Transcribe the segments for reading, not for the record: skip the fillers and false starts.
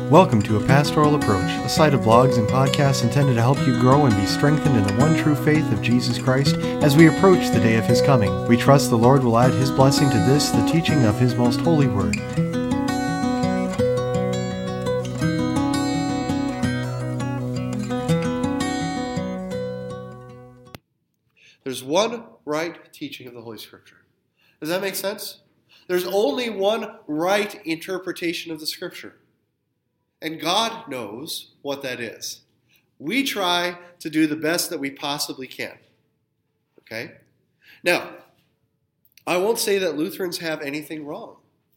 Welcome to A Pastoral Approach, a site of blogs and podcasts intended to help you grow and be strengthened in the one true faith of Jesus Christ as we approach the day of His coming. We trust the Lord will add His blessing to this, the teaching of His most holy word. There's one right teaching of the Holy Scripture. Does that make sense? There's only one right interpretation of the Scripture. And God knows what that is. We try to do the best that we possibly can. Okay? Now, I won't say that Lutherans have anything wrong.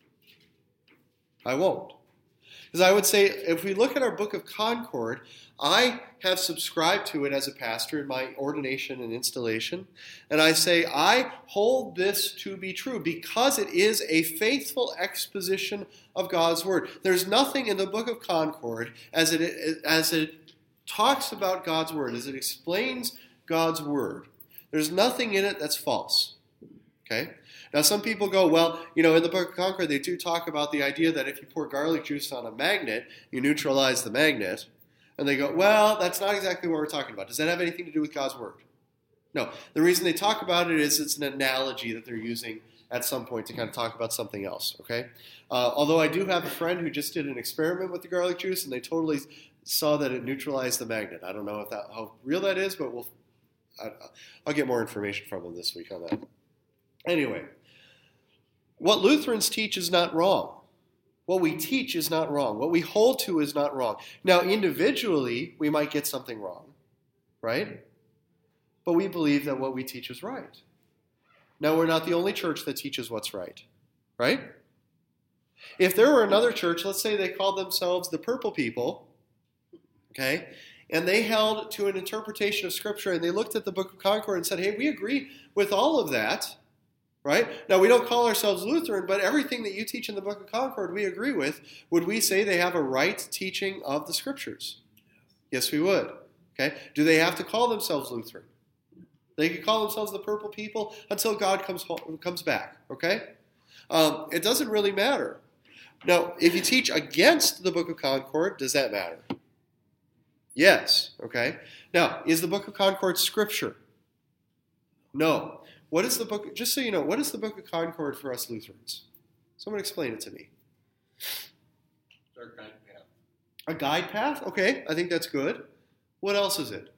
I won't. Because I would say, if we look at our Book of Concord, I have subscribed to it as a pastor in my ordination and installation, and I say, I hold this to be true because it is a faithful exposition of God's Word. There's nothing in the Book of Concord as it talks about God's Word, as it explains God's Word. There's nothing in it that's false. Okay? Now, some people go, well, in the Book of Concord, they do talk about the idea that if you pour garlic juice on a magnet, you neutralize the magnet. And they go, well, that's not exactly what we're talking about. Does that have anything to do with God's Word? No. The reason they talk about it is it's an analogy that they're using at some point to kind of talk about something else, okay? Although I do have a friend who just did an experiment with the garlic juice, and they totally saw that it neutralized the magnet. I don't know how real that is, but I'll get more information from him this week on that. Anyway, what Lutherans teach is not wrong. What we teach is not wrong. What we hold to is not wrong. Now, individually, we might get something wrong, right? But we believe that what we teach is right. Now, we're not the only church that teaches what's right? If there were another church, let's say they called themselves the Purple People, okay, and they held to an interpretation of Scripture, and they looked at the Book of Concord and said, hey, we agree with all of that, right? Now, we don't call ourselves Lutheran, but everything that you teach in the Book of Concord we agree with. Would we say they have a right teaching of the Scriptures? Yes, we would. Okay? Do they have to call themselves Lutheran? They can call themselves the Purple People until God comes back. Okay? It doesn't really matter. Now, if you teach against the Book of Concord, does that matter? Yes. Okay? Now, is the Book of Concord Scripture? No. What is the book? Just so you know, what is the Book of Concord for us Lutherans? Someone explain it to me. It's our guide path. A guide path? Okay, I think that's good. What else is it?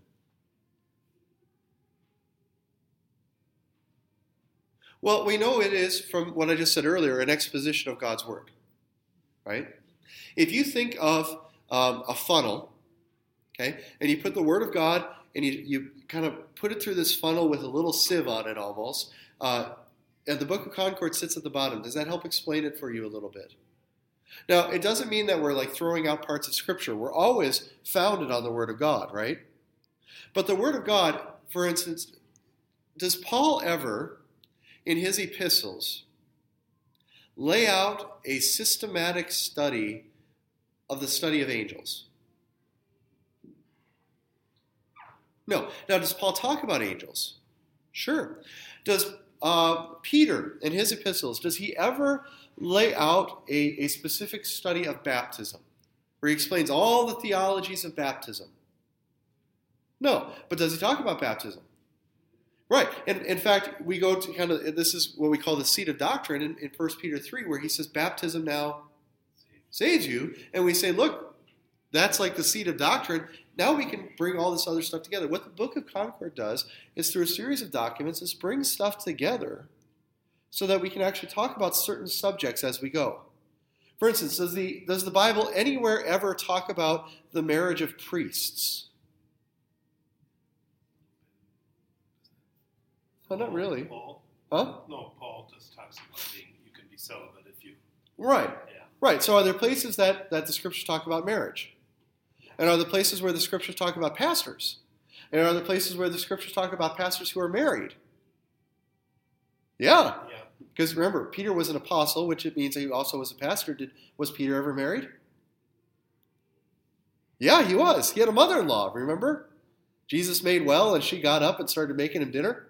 Well, we know it is, from what I just said earlier, an exposition of God's Word, right? If you think of a funnel, okay, and you put the Word of God and you kind of put it through this funnel with a little sieve on it almost, and the Book of Concord sits at the bottom. Does that help explain it for you a little bit? Now, it doesn't mean that we're like throwing out parts of Scripture. We're always founded on the Word of God, right? But the Word of God, for instance, does Paul ever, in his epistles, lay out a systematic study of the study of angels? No. Now, does Paul talk about angels? Sure. Does Peter, in his epistles, does he ever lay out a specific study of baptism, where he explains all the theologies of baptism? No. But does he talk about baptism? Right. And in fact, we go to this is what we call the seat of doctrine in 1 Peter 3, where he says baptism now saves you. And we say, look, that's like the seat of doctrine. Now we can bring all this other stuff together. What the Book of Concord does is, through a series of documents, is bring stuff together so that we can actually talk about certain subjects as we go. For instance, does the Bible anywhere ever talk about the marriage of priests? Oh, not really. Paul? Huh? No, Paul just talks about you can be celibate if you... Right. Yeah. Right. So are there places that the Scriptures talk about marriage? And are there places where the Scriptures talk about pastors? And are there places where the Scriptures talk about pastors who are married? Yeah. Because remember, Peter was an apostle, which it means he also was a pastor. Was Peter ever married? Yeah, he was. He had a mother-in-law, remember? Jesus made well, and she got up and started making him dinner.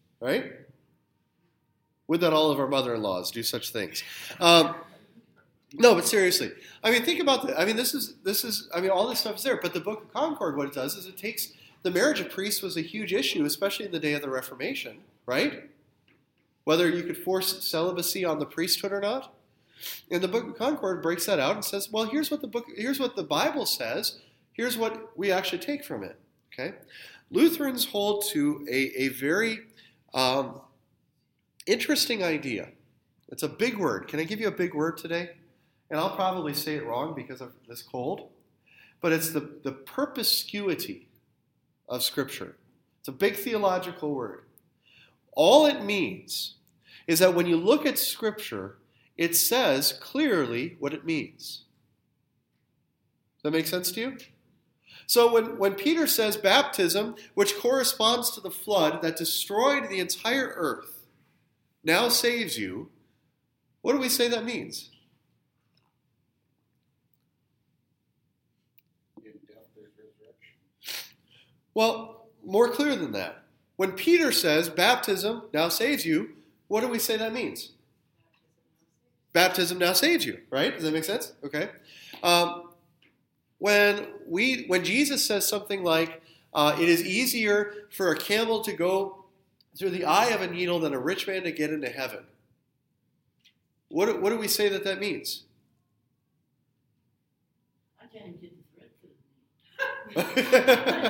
Right? Would that all of our mother-in-laws do such things? No, but seriously, I mean, think about that. I mean, this is. I mean, all this stuff is there. But the Book of Concord, what it does is it takes the marriage of priests was a huge issue, especially in the day of the Reformation, right? Whether you could force celibacy on the priesthood or not. And the Book of Concord breaks that out and says, well, here's what the Bible says. Here's what we actually take from it. Okay, Lutherans hold to a very interesting idea. It's a big word. Can I give you a big word today? And I'll probably say it wrong because of this cold. But it's the perspicuity of Scripture. It's a big theological word. All it means is that when you look at Scripture, it says clearly what it means. Does that make sense to you? So when Peter says baptism, which corresponds to the flood that destroyed the entire earth, now saves you, what do we say that means? Well, more clear than that. When Peter says baptism now saves you, what do we say that means? Baptism now saves you, right? Does that make sense? Okay. When Jesus says something like, it is easier for a camel to go through the eye of a needle than a rich man to get into heaven. What do we say that means? I can't even get the thread.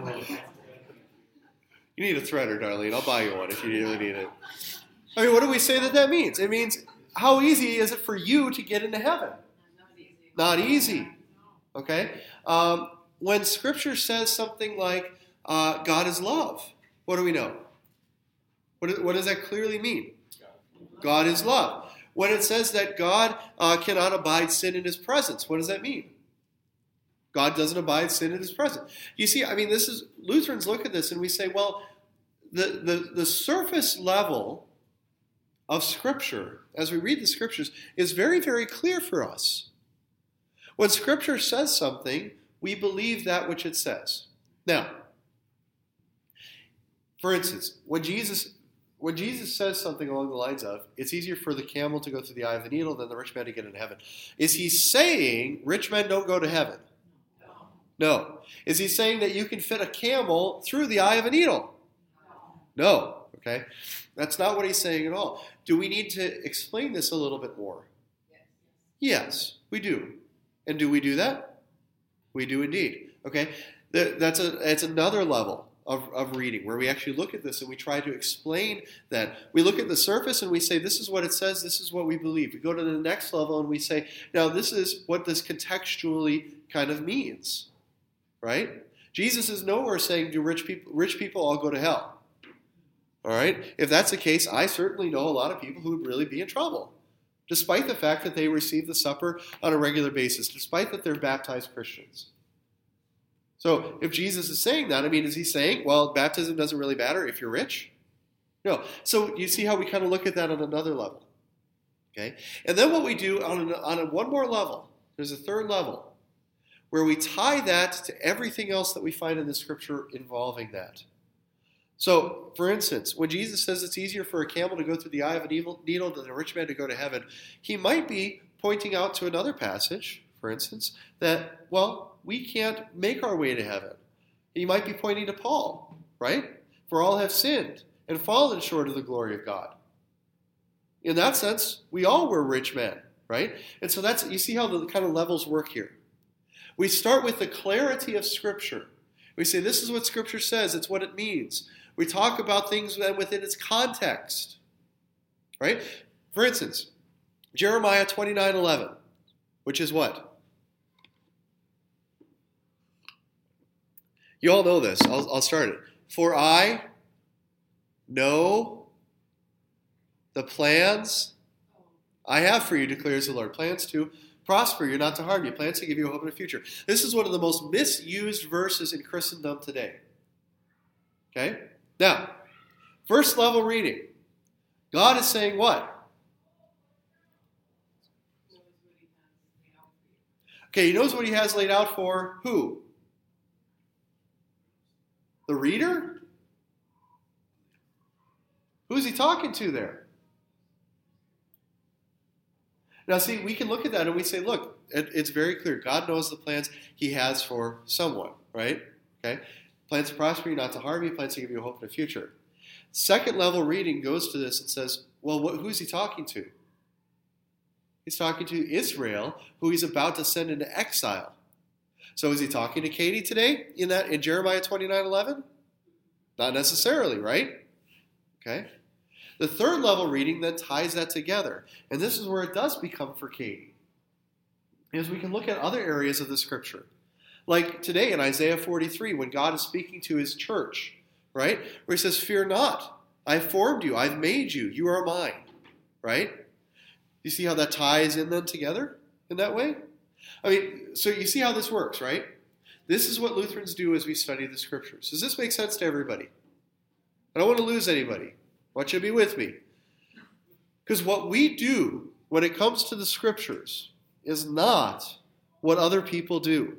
You need a threader, Darlene. I'll buy you one if you really need it. I mean, what do we say that means? It means, how easy is it for you to get into heaven? Not easy. Okay? When Scripture says something like, God is love, what do we know? What does that clearly mean? God is love. When it says that God cannot abide sin in His presence, what does that mean? God doesn't abide sin in His presence. You see, I mean, Lutherans look at this and we say, well, the surface level of Scripture, as we read the Scriptures, is very, very clear for us. When Scripture says something, we believe that which it says. Now, for instance, when Jesus says something along the lines of, it's easier for the camel to go through the eye of the needle than the rich man to get into heaven, is He saying rich men don't go to heaven? No. Is He saying that you can fit a camel through the eye of a needle? No. Okay? That's not what He's saying at all. Do we need to explain this a little bit more? Yes, we do. And do we do that? We do indeed. Okay? That's another level of reading where we actually look at this and we try to explain that. We look at the surface and we say, this is what it says, this is what we believe. We go to the next level and we say, now this is what this contextually kind of means. Right? Jesus is nowhere saying, do rich people all go to hell? All right? If that's the case, I certainly know a lot of people who would really be in trouble, despite the fact that they receive the supper on a regular basis, despite that they're baptized Christians. So if Jesus is saying that, I mean, is He saying, well, baptism doesn't really matter if you're rich? No. So you see how we kind of look at that on another level. Okay? And then what we do on one more level, there's a third level, where we tie that to everything else that we find in the Scripture involving that. So, for instance, when Jesus says it's easier for a camel to go through the eye of a needle than a rich man to go to heaven, He might be pointing out to another passage, for instance, that, well, we can't make our way to heaven. He might be pointing to Paul, right? For all have sinned and fallen short of the glory of God. In that sense, we all were rich men, right? And so you see how the kind of levels work here. We start with the clarity of Scripture. We say, this is what Scripture says. It's what it means. We talk about things within its context. Right? For instance, Jeremiah 29:11, which is what? You all know this. I'll start it. For I know the plans I have for you, declares the Lord. Plans to prosper you, not to harm you. Plans to give you a hope and a future. This is one of the most misused verses in Christendom today. Okay? Now, first level reading. God is saying what? Okay, He knows what He has laid out for who? The reader? Who's He talking to there? Now, see, we can look at that and we say, look, it's very clear. God knows the plans he has for someone, right? Okay? Plans to prosper you, not to harm you, plans to give you a hope in the future. Second level reading goes to this and says, well, who's he talking to? He's talking to Israel, who he's about to send into exile. So is he talking to Katie today in Jeremiah 29:11? Not necessarily, right? Okay. The third level reading then ties that together. And this is where it does become for Katie. Is we can look at other areas of the scripture. Like today in Isaiah 43, when God is speaking to his church, right? Where he says, fear not, I formed you, I've made you, you are mine, right? You see how that ties in then together in that way? I mean, so you see how this works, right? This is what Lutherans do as we study the scriptures. Does this make sense to everybody? I don't want to lose anybody. I want you to be with me. Because what we do when it comes to the scriptures is not what other people do.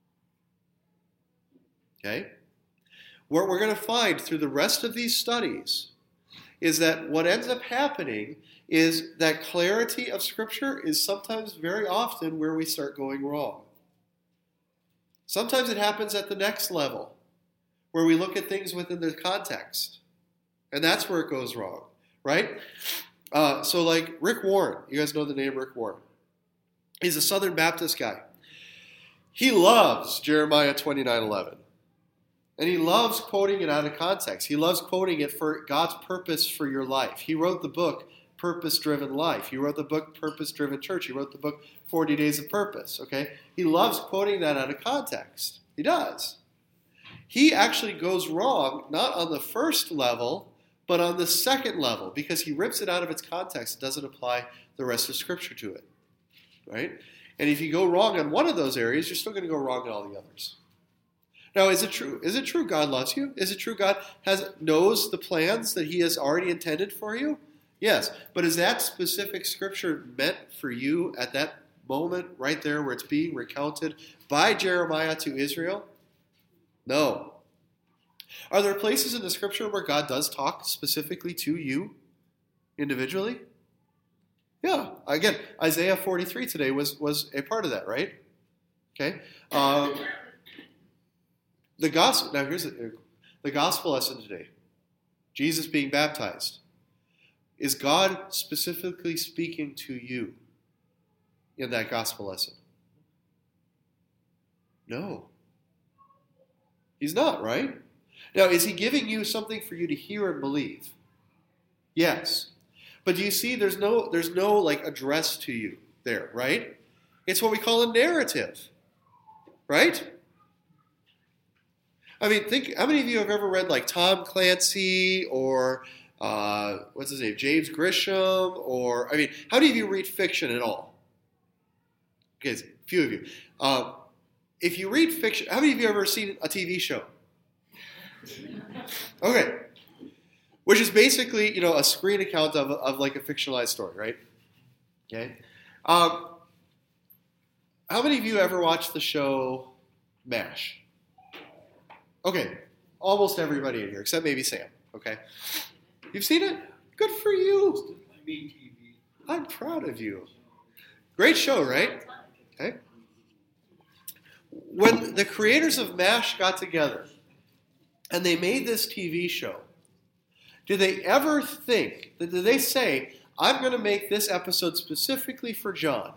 Okay? What we're going to find through the rest of these studies is that what ends up happening is that clarity of Scripture is sometimes, very often, where we start going wrong. Sometimes it happens at the next level, where we look at things within the context. And that's where it goes wrong, right? So like Rick Warren, you guys know the name Rick Warren. He's a Southern Baptist guy. He loves Jeremiah 29:11. And he loves quoting it out of context. He loves quoting it for God's purpose for your life. He wrote the book, Purpose-Driven Life. He wrote the book, Purpose-Driven Church. He wrote the book, 40 Days of Purpose. Okay? He loves quoting that out of context. He does. He actually goes wrong, not on the first level, but on the second level, because he rips it out of its context and doesn't apply the rest of Scripture to it. Right? And if you go wrong on one of those areas, you're still going to go wrong in all the others. Now, is it true? Is it true God loves you? Is it true God knows the plans that he has already intended for you? Yes. But is that specific scripture meant for you at that moment right there where it's being recounted by Jeremiah to Israel? No. Are there places in the scripture where God does talk specifically to you individually? Yeah. Again, Isaiah 43 today was a part of that, right? Okay. The gospel. Now here's the gospel lesson today. Jesus being baptized. Is God specifically speaking to you in that gospel lesson? No. He's not, right? Now, is he giving you something for you to hear and believe? Yes. But do you see there's no like address to you there, right? It's what we call a narrative. Right? I mean, think, how many of you have ever read like Tom Clancy or what's his name, James Grisham, or, I mean, how many of you read fiction at all? Okay, a few of you. If you read fiction, how many of you have ever seen a TV show? Okay. Which is basically, a screen account of like a fictionalized story, right? Okay. How many of you ever watched the show MASH? Okay, almost everybody in here, except maybe Sam, okay? You've seen it? Good for you. I'm proud of you. Great show, right? Okay. When the creators of MASH got together and they made this TV show, did they ever think, did they say, I'm going to make this episode specifically for John?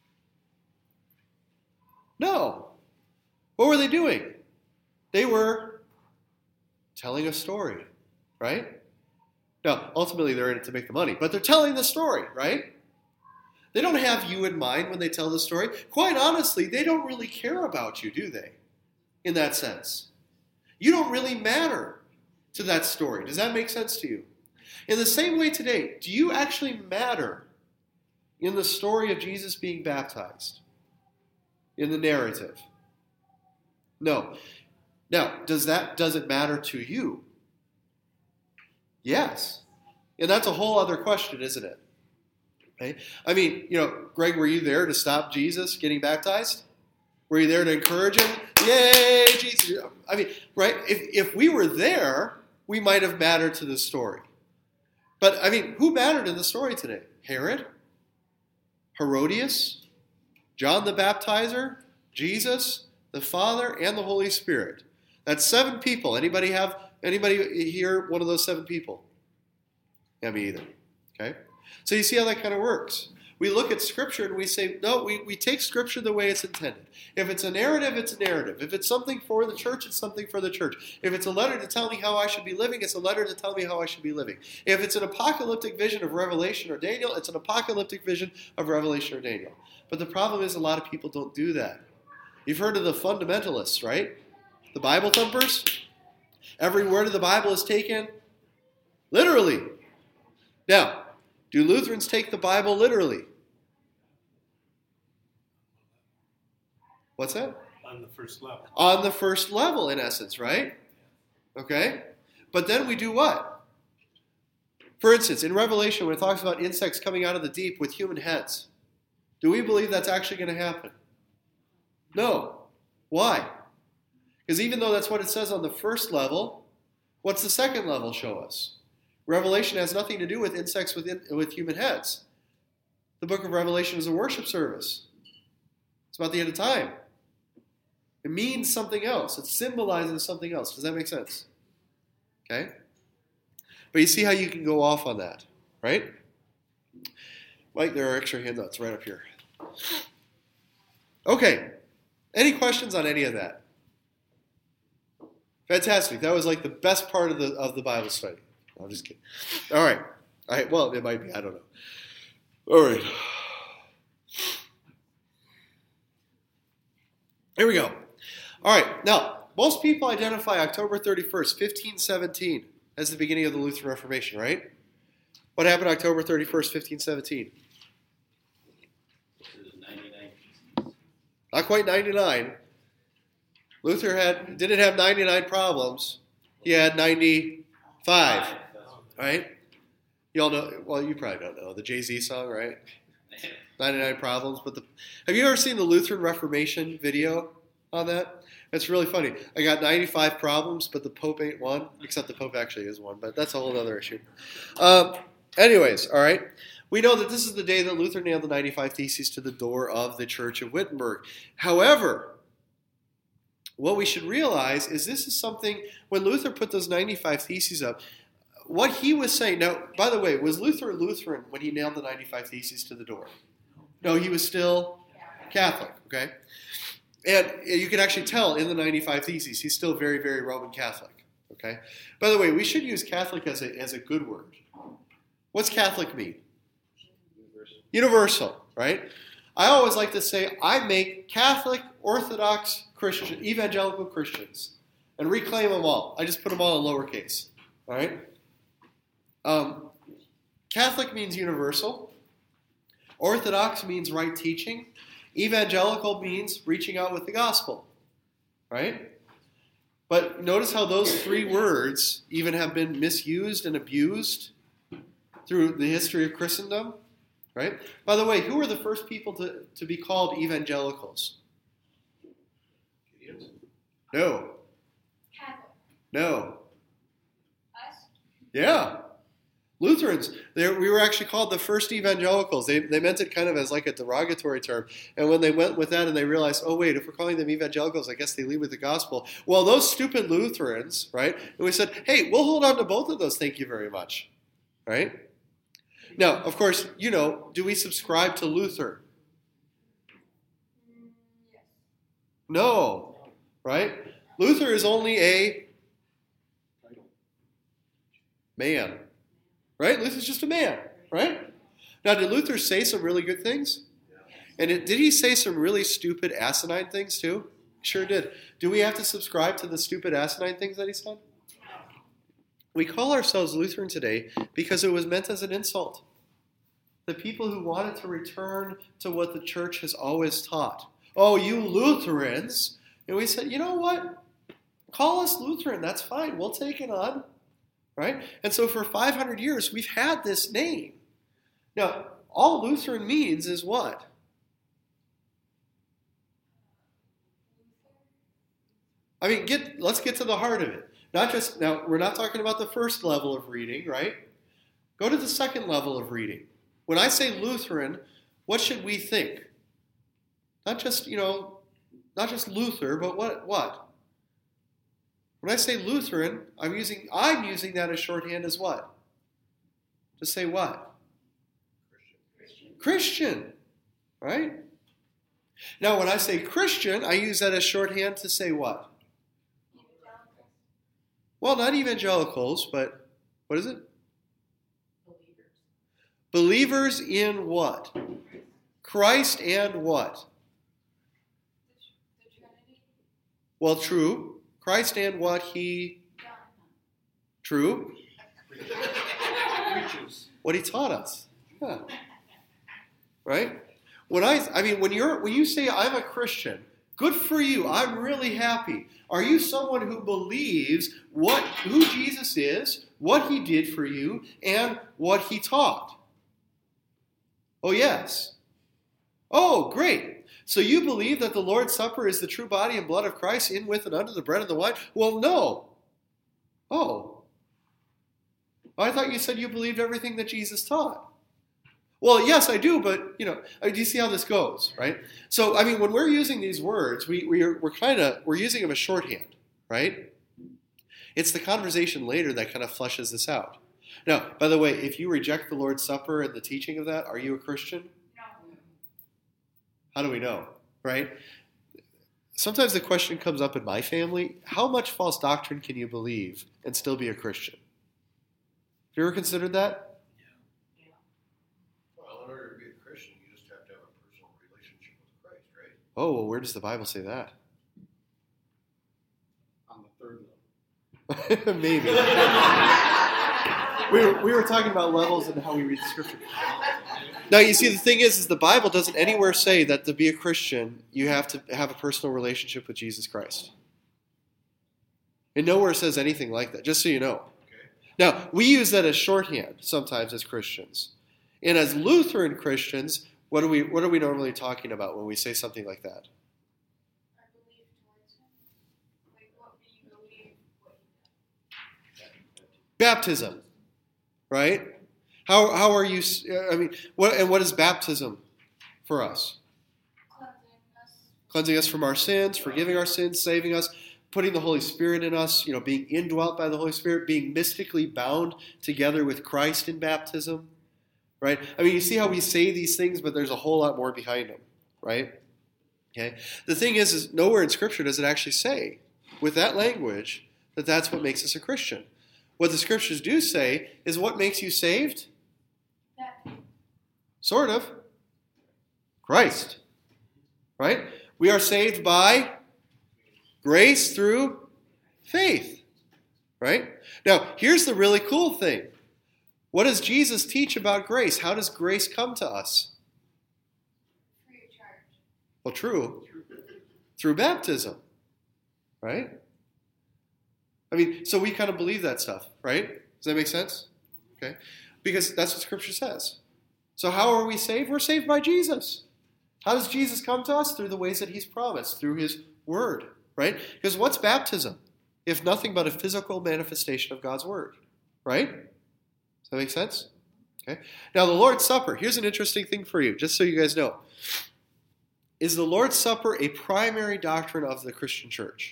No. What were they doing? They were telling a story, right? Now, ultimately, they're in it to make the money, but they're telling the story, right? They don't have you in mind when they tell the story. Quite honestly, they don't really care about you, do they? In that sense. You don't really matter to that story. Does that make sense to you? In the same way today, do you actually matter in the story of Jesus being baptized? In the narrative? No. Now, does it matter to you? Yes. And that's a whole other question, isn't it? Okay. I mean, Greg, were you there to stop Jesus getting baptized? Were you there to encourage him? Yay, Jesus. I mean, right? If we were there, we might have mattered to the story. But, I mean, who mattered in the story today? Herod? Herodias, John the Baptizer, Jesus, the Father, and the Holy Spirit. That's 7 people. Anybody here one of those 7 people? Yeah, me either. Okay? So you see how that kind of works. We look at Scripture and we say, no, we take Scripture the way it's intended. If it's a narrative, it's a narrative. If it's something for the church, it's something for the church. If it's a letter to tell me how I should be living, it's a letter to tell me how I should be living. If it's an apocalyptic vision of Revelation or Daniel, it's an apocalyptic vision of Revelation or Daniel. But the problem is a lot of people don't do that. You've heard of the fundamentalists, right? The Bible thumpers? Every word of the Bible is taken literally. Now, do Lutherans take the Bible literally? What's that? On the first level. On the first level, in essence, right? Okay? But then we do what? For instance, in Revelation, when it talks about insects coming out of the deep with human heads, do we believe that's actually going to happen? No. Why? Because even though that's what it says on the first level, what's the second level show us? Revelation has nothing to do with insects with human heads. The book of Revelation is a worship service. It's about the end of time. It means something else. It symbolizes something else. Does that make sense? Okay? But you see how you can go off on that, right? Mike, there are extra handouts right up here. Okay. Any questions on any of that? Fantastic. That was like the best part of the Bible study. I'm just kidding. All right. Well, it might be. I don't know. All right. Here we go. All right. Now, most people identify October 31st, 1517 as the beginning of the Lutheran Reformation, right? What happened October 31st, 1517? 99. Not quite 99. Luther didn't have 99 problems. He had 95. Right? You all know, well, you probably don't know the Jay-Z song, right? 99 Problems. But have you ever seen the Lutheran Reformation video on that? It's really funny. I got 95 problems, but the Pope ain't one, except the Pope actually is one, but that's a whole other issue. Anyways, all right. We know that this is the day that Luther nailed the 95 Theses to the door of the Church of Wittenberg. However, what we should realize is this is something, when Luther put those 95 Theses up, what he was saying, now, by the way, was Luther Lutheran when he nailed the 95 Theses to the door? No, he was still Catholic, okay? And you can actually tell in the 95 Theses, he's still very, very Roman Catholic, okay? By the way, we should use Catholic as a good word. What's Catholic mean? Universal, right? I always like to say I make Catholic, Orthodox, Christian, evangelical Christians and reclaim them all. I just put them all in lowercase, all right? Catholic means universal. Orthodox means right teaching. Evangelical means reaching out with the gospel, right? But notice how those 3 words even have been misused and abused through the history of Christendom, right? By the way, who were the first people to be called evangelicals? No. Catholic. No. Us? Yeah. Lutherans. We were actually called the first evangelicals. They meant it kind of as like a derogatory term. And when they went with that and they realized, oh, wait, if we're calling them evangelicals, I guess they lead with the gospel. Well, those stupid Lutherans, right? And we said, hey, we'll hold on to both of those, thank you very much. Right? Now, of course, do we subscribe to Luther? Yes. No. Right? Luther is only a man. Right? Luther's just a man, right? Now, did Luther say some really good things? And did he say some really stupid, asinine things too? Sure did. Do we have to subscribe to the stupid, asinine things that he said? We call ourselves Lutheran today because it was meant as an insult. The people who wanted to return to what the church has always taught. Oh, you Lutherans. And we said, you know what? Call us Lutheran. That's fine. We'll take it on. Right? And so for 500 years, we've had this name. Now, all Lutheran means is what? I mean, let's get to the heart of it. Now, we're not talking about the first level of reading, right? Go to the second level of reading. When I say Lutheran, what should we think? Not just, not just Luther, but what? When I say Lutheran, I'm using that as shorthand as what? To say what? Christian, right? Now, when I say Christian, I use that as shorthand to say what? Well, not evangelicals, but what is it? Believers in what? Christ and what? The Trinity. Well, true. Christ and what he... True. What he taught us. Yeah. Right? When you say I'm a Christian, good for you. I'm really happy. Are you someone who believes who Jesus is, what he did for you, and what he taught? Oh, yes. Oh, great. So you believe that the Lord's Supper is the true body and blood of Christ in, with, and under the bread and the wine? Well, no. Oh. I thought you said you believed everything that Jesus taught. Well, yes, I do, but, do you see how this goes, right? So, when we're using these words, we're using them as shorthand, right? It's the conversation later that kind of fleshes this out. Now, by the way, if you reject the Lord's Supper and the teaching of that, are you a Christian? No. How do we know, right? Sometimes the question comes up in my family, how much false doctrine can you believe and still be a Christian? Have you ever considered that? Oh, well, where does the Bible say that? On the third level. Maybe. we were talking about levels and how we read the Scripture. Now, you see, the thing is the Bible doesn't anywhere say that to be a Christian, you have to have a personal relationship with Jesus Christ. It nowhere says anything like that, just so you know. Now, we use that as shorthand sometimes as Christians. And as Lutheran Christians, what are we normally talking about when we say something like that? Our belief towards him. Like, what do you believe? Baptism, right? How are you? What is baptism for us? Cleansing us from our sins, forgiving our sins, saving us, putting the Holy Spirit in us. Being indwelt by the Holy Spirit, being mystically bound together with Christ in baptism. Right? You see how we say these things, but there's a whole lot more behind them, right? Okay. The thing is nowhere in Scripture does it actually say, with that language, that that's what makes us a Christian. What the Scriptures do say is what makes you saved? Sort of. Christ. Right? We are saved by grace through faith. Right? Now, here's the really cool thing. What does Jesus teach about grace? How does grace come to us? Free of charge. Well, true. Through baptism. Right? So we kind of believe that stuff, right? Does that make sense? Okay. Because that's what Scripture says. So how are we saved? We're saved by Jesus. How does Jesus come to us? Through the ways that he's promised, through his word, right? Because what's baptism? If nothing but a physical manifestation of God's word, right? Does that make sense? Okay. Now, the Lord's Supper. Here's an interesting thing for you, just so you guys know. Is the Lord's Supper a primary doctrine of the Christian church?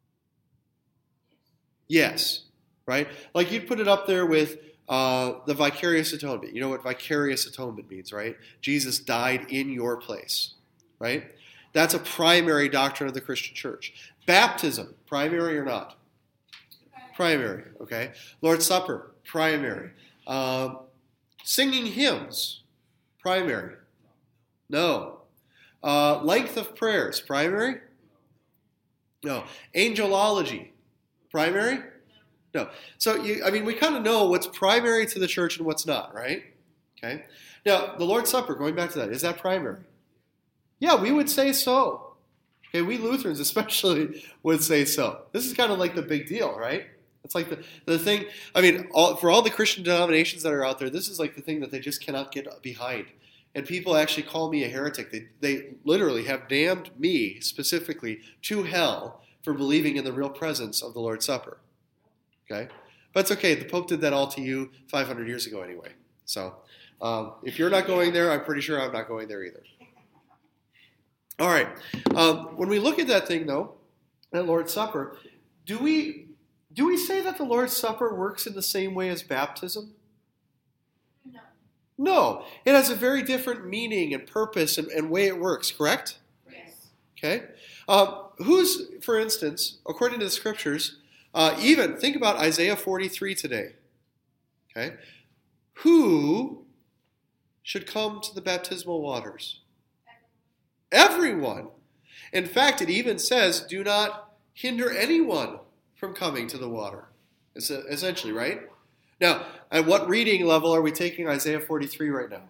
Yes. Right? Like you'd put it up there with the vicarious atonement. You know what vicarious atonement means, right? Jesus died in your place. Right? That's a primary doctrine of the Christian church. Baptism, primary or not? Primary. Okay. Lord's Supper, primary. Singing hymns, primary. No. Length of prayers, primary? No. Angelology, primary? No. So, we kind of know what's primary to the church and what's not, right? Okay. Now, the Lord's Supper, going back to that, is that primary? Yeah, we would say so. Okay, we Lutherans especially would say so. This is kind of like the big deal, right? It's like the thing, for all the Christian denominations that are out there, this is like the thing that they just cannot get behind. And people actually call me a heretic. They literally have damned me specifically to hell for believing in the real presence of the Lord's Supper. Okay? But it's okay. The Pope did that all to you 500 years ago anyway. So, If you're not going there, I'm pretty sure I'm not going there either. All right. When we look at that thing, though, that Lord's Supper, do we say that the Lord's Supper works in the same way as baptism? No. No. It has a very different meaning and purpose and way it works, correct? Yes. Okay. Who's, for instance, according to the scriptures, even think about Isaiah 43 today. Okay. Who should come to the baptismal waters? Everyone. In fact, it even says, do not hinder anyone from coming to the water. It's essentially, right? Now, at what reading level are we taking Isaiah 43 right now?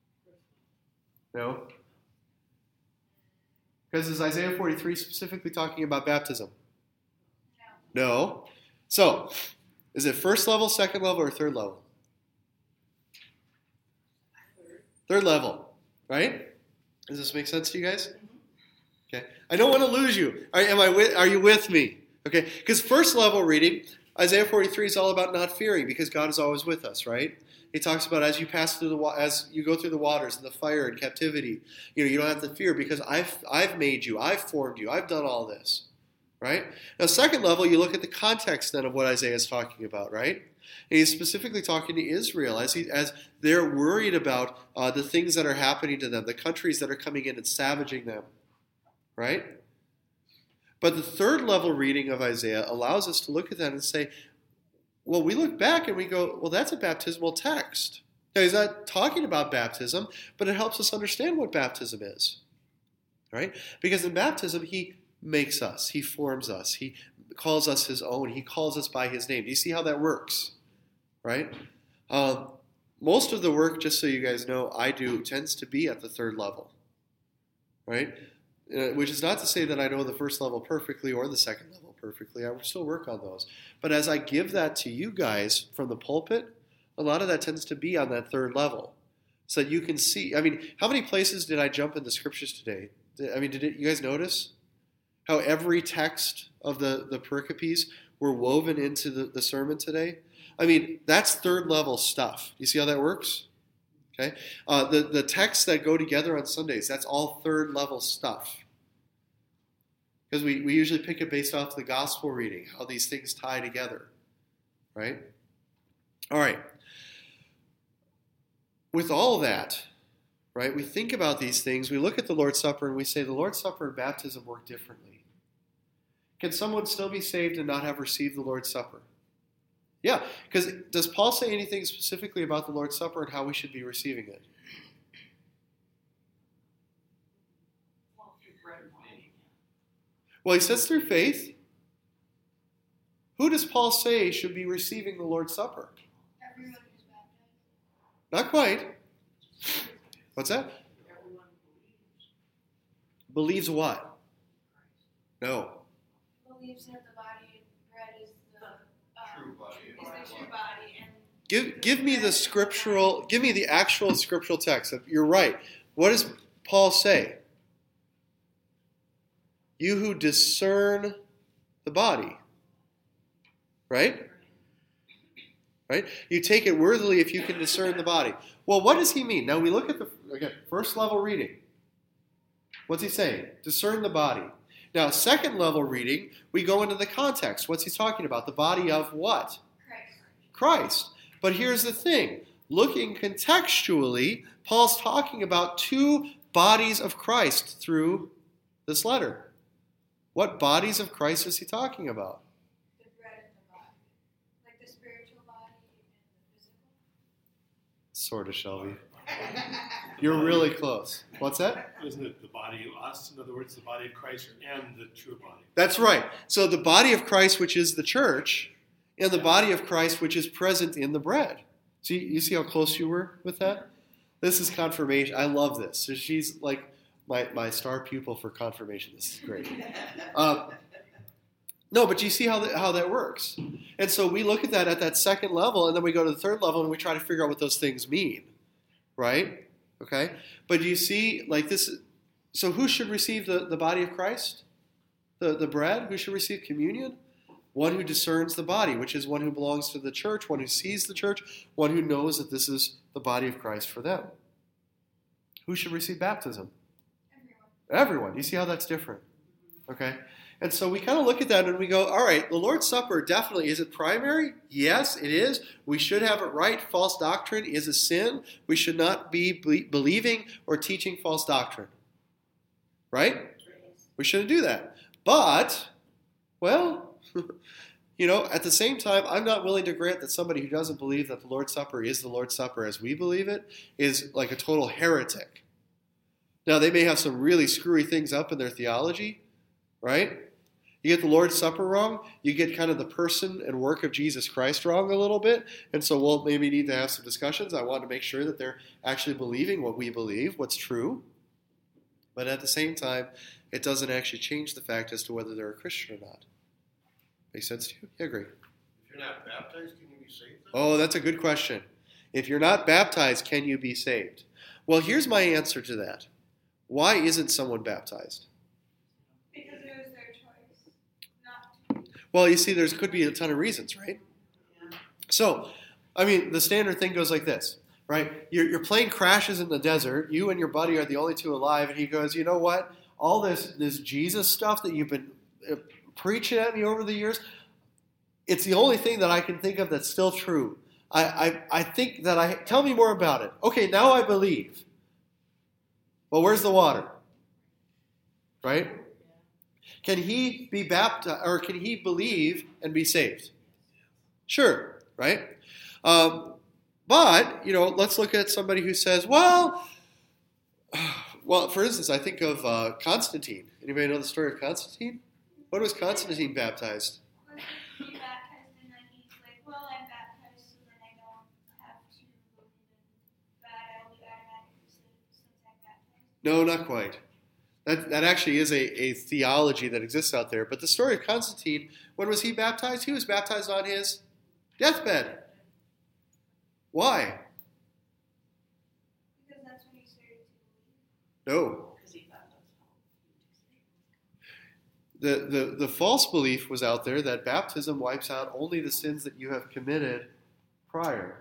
No? Because is Isaiah 43 specifically talking about baptism? No. So, is it first level, second level, or third level? Third level, right? Does this make sense to you guys? Okay. I don't want to lose you. Are you with me? Okay. Because first level reading, Isaiah 43 is all about not fearing because God is always with us, right? He talks about as you pass through as you go through the waters and the fire and captivity, you don't have to fear because I've made you, I've formed you, I've done all this, right? Now, second level, you look at the context then of what Isaiah is talking about, right? And he's specifically talking to Israel as they're worried about the things that are happening to them, the countries that are coming in and savaging them, right? But the third level reading of Isaiah allows us to look at that and say, well, we look back and we go, well, that's a baptismal text. Now, he's not talking about baptism, but it helps us understand what baptism is, right? Because in baptism, he makes us, he forms us, he calls us his own, he calls us by his name. Do you see how that works, right? Most of the work, just so you guys know, I do tends to be at the third level, right? Which is not to say that I know the first level perfectly or the second level perfectly. I will still work on those. But as I give that to you guys from the pulpit, a lot of that tends to be on that third level. So that you can see, how many places did I jump in the scriptures today? Did you guys notice how every text of the pericopes were woven into the sermon today? That's third level stuff. You see how that works? Okay. The texts that go together on Sundays, that's all third level stuff. Because we usually pick it based off the gospel reading, how these things tie together. Right? All right. With all that, right, we think about these things, we look at the Lord's Supper and we say the Lord's Supper and baptism work differently. Can someone still be saved and not have received the Lord's Supper? Yeah, because does Paul say anything specifically about the Lord's Supper and how we should be receiving it? Well, he says through faith. Who does Paul say should be receiving the Lord's Supper? Everyone who's baptized. Not quite. What's that? Everyone Believes what? No. Believes that the body and bread is the True body. is the true body and Give me the actual scriptural text. You're right. What does Paul say? You who discern the body. Right? Right? You take it worthily if you can discern the body. Well, what does he mean? Now we look at the first level reading. What's he saying? Discern the body. Now, second level reading, we go into the context. What's he talking about? The body of what? Christ. But here's the thing. Looking contextually, Paul's talking about two bodies of Christ through this letter. What bodies of Christ is he talking about? the bread and the body. Like the spiritual body and the physical. Sort of, Shelby. You're really close. What's that? Isn't it the body of us? In other words, the body of Christ and the true body. That's right. So the body of Christ, which is the church, and the body of Christ, which is present in the bread. See, you see how close you were with that? This is confirmation. I love this. So she's like my star pupil for confirmation. This is great. No, but you see how that works. And so we look at that at that second level, and then we go to the third level, and we try to figure out what those things mean. Right? Okay? But you see, like this, so who should receive the body of Christ? The bread? Who should receive communion? one who discerns the body, which is one who belongs to the church, one who sees the church, one who knows that this is the body of Christ for them. Who should receive baptism? Everyone. You see how that's different? Okay? And so we kind of look at that and we go, all right, the Lord's Supper definitely, is it primary? Yes, it is. We should have it right. False doctrine is a sin. We should not be believing or teaching false doctrine. Right? We shouldn't do that. But, well, at the same time, I'm not willing to grant that somebody who doesn't believe that the Lord's Supper is the Lord's Supper as we believe it is like a total heretic. Now, they may have some really screwy things up in their theology, right? You get the Lord's Supper wrong, you get kind of the person and work of Jesus Christ wrong a little bit, and so we'll maybe need to have some discussions. I want to make sure that they're actually believing what we believe, what's true, but at the same time, it doesn't actually change the fact as to whether they're a Christian or not. Make sense to you? Yeah, great. If you're not baptized, can you be saved? Oh, that's a good question. If you're not baptized, can you be saved? Well, here's my answer to that. Why isn't someone baptized? Because it was their choice not to. Well, you see, there could be a ton of reasons, right? Yeah. So, the standard thing goes like this, right? Your plane crashes in the desert. You and your buddy are the only two alive, and he goes, you know what? All this Jesus stuff that you've been preaching at me over the years, it's the only thing that I can think of that's still true. I think that tell me more about it. Okay, now I believe. Well, where's the water? Right? Can he be baptized, or can he believe and be saved? Sure, right? But, let's look at somebody who says, well, for instance, I think of Constantine. Anybody know the story of Constantine? When was Constantine baptized? Was he baptized and then he's like, well, I'm baptized so then I don't have to believe in that I'll be automatically saved since I'm baptized? No, not quite. That actually is a theology that exists out there. But the story of Constantine, when was he baptized? He was baptized on his deathbed. Why? Because that's when he started to believe. No. Because he thought that's how. The false belief was out there that baptism wipes out only the sins that you have committed prior.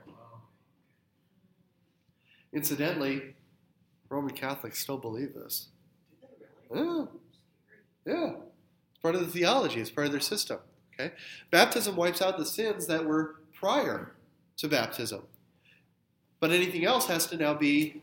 Incidentally, Roman Catholics still believe this. Yeah. Yeah. It's part of the theology. It's part of their system. Okay? Baptism wipes out the sins that were prior to baptism. But anything else has to now be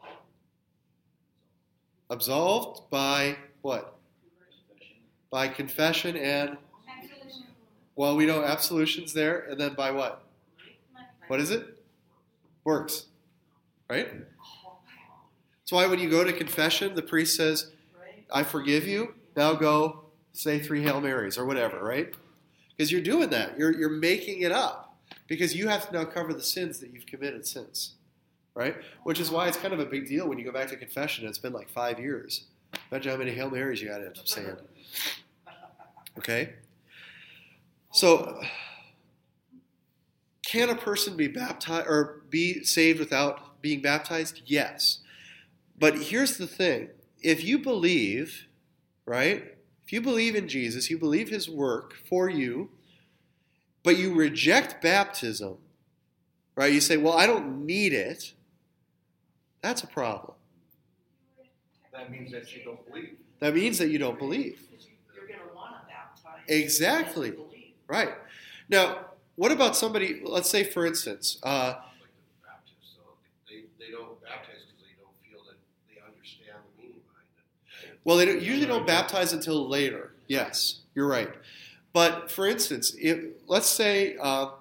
absolved by what? By confession and, Absolution. well, we know absolution's there, and then by what? What is it? Works. Right? That's why when you go to confession, the priest says, Right? I forgive you, now go say 3 Hail Marys or whatever, right? Because you're doing that. You're making it up. Because you have to now cover the sins that you've committed since. Right? Which is why it's kind of a big deal when you go back to confession and it's been like 5 years. Imagine how many Hail Marys you got to end up saying. Okay? So, can a person be baptized or be saved without being baptized? Yes. But here's the thing. If you believe, right? If you believe in Jesus, you believe his work for you, but you reject baptism, right? You say, well, I don't need it. That's a problem. That means that you don't believe. That means that you don't believe. Because you're going to want to baptize. Exactly. unless you believe. Right. Now, what about somebody, let's say, for instance, Like the Baptists, so they don't baptize because they don't feel that they understand the meaning behind it. Right? well, they usually don't baptize until later. Yes, you're right. But, for instance, let's say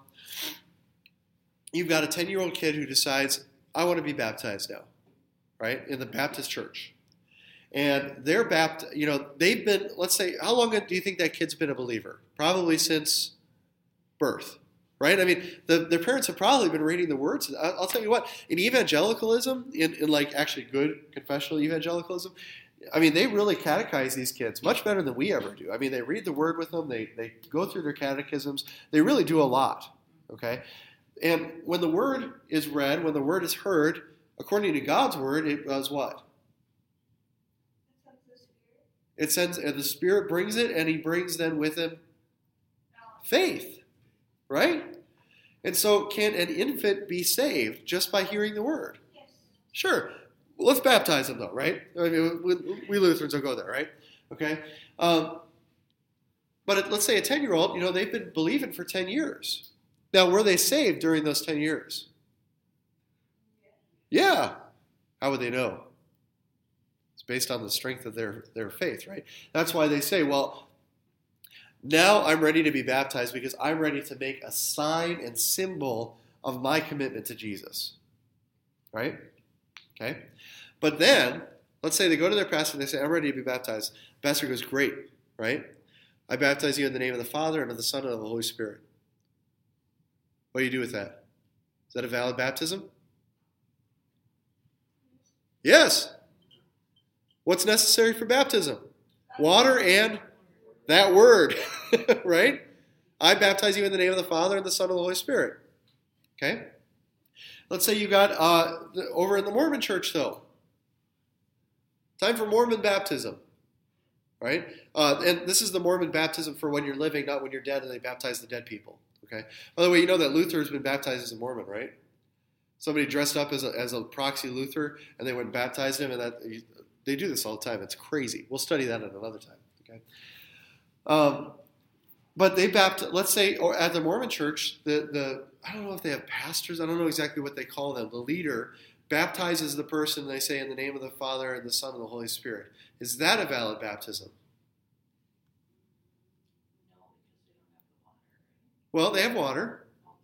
you've got a 10-year-old kid who decides, I want to be baptized now, right, in the Baptist church. And they're baptized, they've been, let's say, how long do you think that kid's been a believer? Probably since birth, right? I mean, their parents have probably been reading the words. I'll tell you what, in evangelicalism, in like actually good confessional evangelicalism, I mean, they really catechize these kids much better than we ever do. I mean, they read the word with them. They go through their catechisms. They really do a lot, okay? And when the word is read, when the word is heard, according to God's word, it does what? It sends the Spirit. It sends, and the Spirit brings it, and he brings then with him Faith, right? And so can an infant be saved just by hearing the word? Yes. Sure. Well, let's baptize them, though, right? I mean, we Lutherans will go there, right? Okay. But let's say a 10-year-old, they've been believing for 10 years. Now, were they saved during those 10 years? Yeah. How would they know? It's based on the strength of their faith, right? That's why they say, well, now I'm ready to be baptized because I'm ready to make a sign and symbol of my commitment to Jesus. Right? Okay? But then, let's say they go to their pastor and they say, I'm ready to be baptized. The pastor goes, great, right? I baptize you in the name of the Father and of the Son and of the Holy Spirit. What do you do with that? Is that a valid baptism? Yes. What's necessary for baptism? Water and that word, right? I baptize you in the name of the Father and the Son and the Holy Spirit. Okay? Let's say you got over in the Mormon church, though. Time for Mormon baptism, right? And this is the Mormon baptism for when you're living, not when you're dead, and they baptize the dead people. Okay. By the way, you know that Luther has been baptized as a Mormon, right? Somebody dressed up as a proxy Luther, and they went and baptized him, and they do this all the time. It's crazy. We'll study that at another time. Okay. But they baptize. Let's say, or at the Mormon church, the I don't know if they have pastors. I don't know exactly what they call them. The leader baptizes the person. They say in the name of the Father and the Son and the Holy Spirit. Is that a valid baptism? Well, they have water.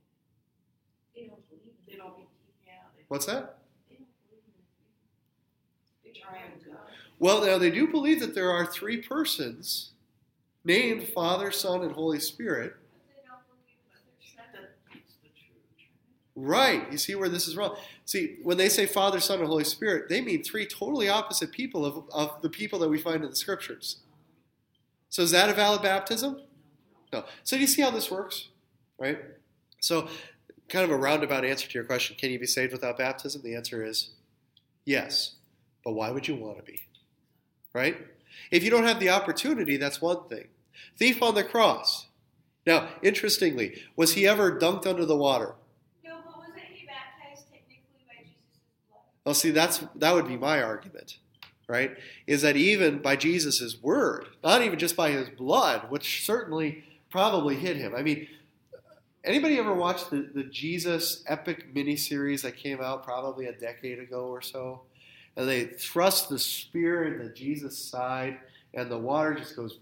They don't believe it. They don't, yeah. What's that? They don't believe it. They try and go. Well, now they do believe that there are three persons named Father, Son, and Holy Spirit. But they don't believe that there's It's the true Trinity. Right. You see where this is wrong. See, when they say Father, Son, and Holy Spirit, they mean three totally opposite people of the people that we find in the Scriptures. So is that a valid baptism? No. So do you see how this works? Right? So kind of a roundabout answer to your question, can you be saved without baptism? The answer is yes. But why would you want to be? Right? If you don't have the opportunity, that's one thing. Thief on the cross. Now, interestingly, was he ever dunked under the water? No, but wasn't he baptized technically by Jesus' blood? Well, see, that would be my argument, right? Is that even by Jesus' word, not even just by his blood, which certainly probably hit him. I mean, anybody ever watched the Jesus epic miniseries that came out probably a decade ago or so? And they thrust the spear into Jesus' side, and the water just goes,